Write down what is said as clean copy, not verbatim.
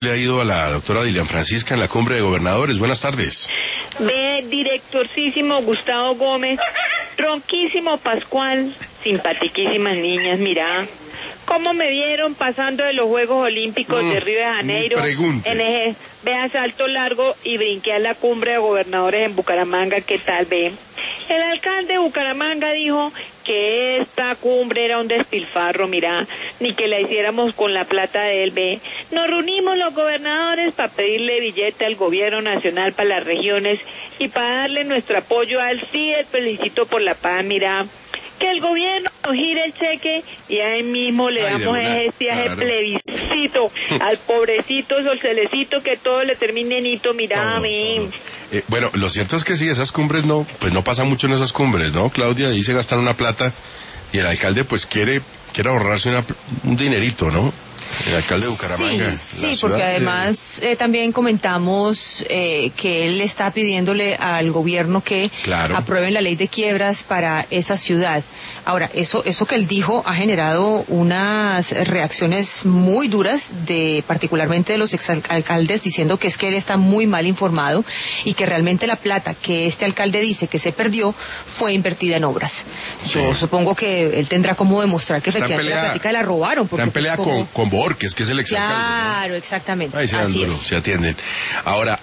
Le ha ido a la doctora Dilian Francisca en la cumbre de gobernadores. Buenas tardes. Ve, directorcísimo Gustavo Gómez, ronquísimo Pascual, simpatiquísimas niñas, mira. ¿Cómo me vieron pasando de los Juegos Olímpicos de Río de Janeiro en ese, vea, salto largo y brinqué a la cumbre de gobernadores en Bucaramanga? ¿Qué tal, ve? El alcalde de Bucaramanga dijo que esta cumbre era un despilfarro, mira, ni que la hiciéramos con la plata de él, ve. Nos reunimos los gobernadores para pedirle billete al gobierno nacional para las regiones y para darle nuestro apoyo al sí, el felicito por la paz, mira. Que el gobierno nos gire el cheque y ahí mismo le damos ese plebiscito al pobrecito Solcelecito, que todo le termine en hito, mira a mí. Bueno, lo cierto es que sí, esas cumbres no pasa mucho en esas cumbres, ¿no, Claudia? Ahí se gastan una plata y el alcalde pues quiere ahorrarse un dinerito, ¿no? El alcalde de Bucaramanga. Sí, porque además también comentamos que él está pidiéndole al gobierno que aprueben la ley de quiebras para esa ciudad. Ahora, eso que él dijo ha generado unas reacciones muy duras, particularmente de los exalcaldes, diciendo que es que él está muy mal informado y que realmente la plata que este alcalde dice que se perdió fue invertida en obras. Sí. Yo supongo que él tendrá como demostrar que efectivamente la plática la robaron. Está en pelea con Borges, que es el exalcalde. Claro, ¿no? exactamente. Ahí se dan duro, se atienden. Ahora,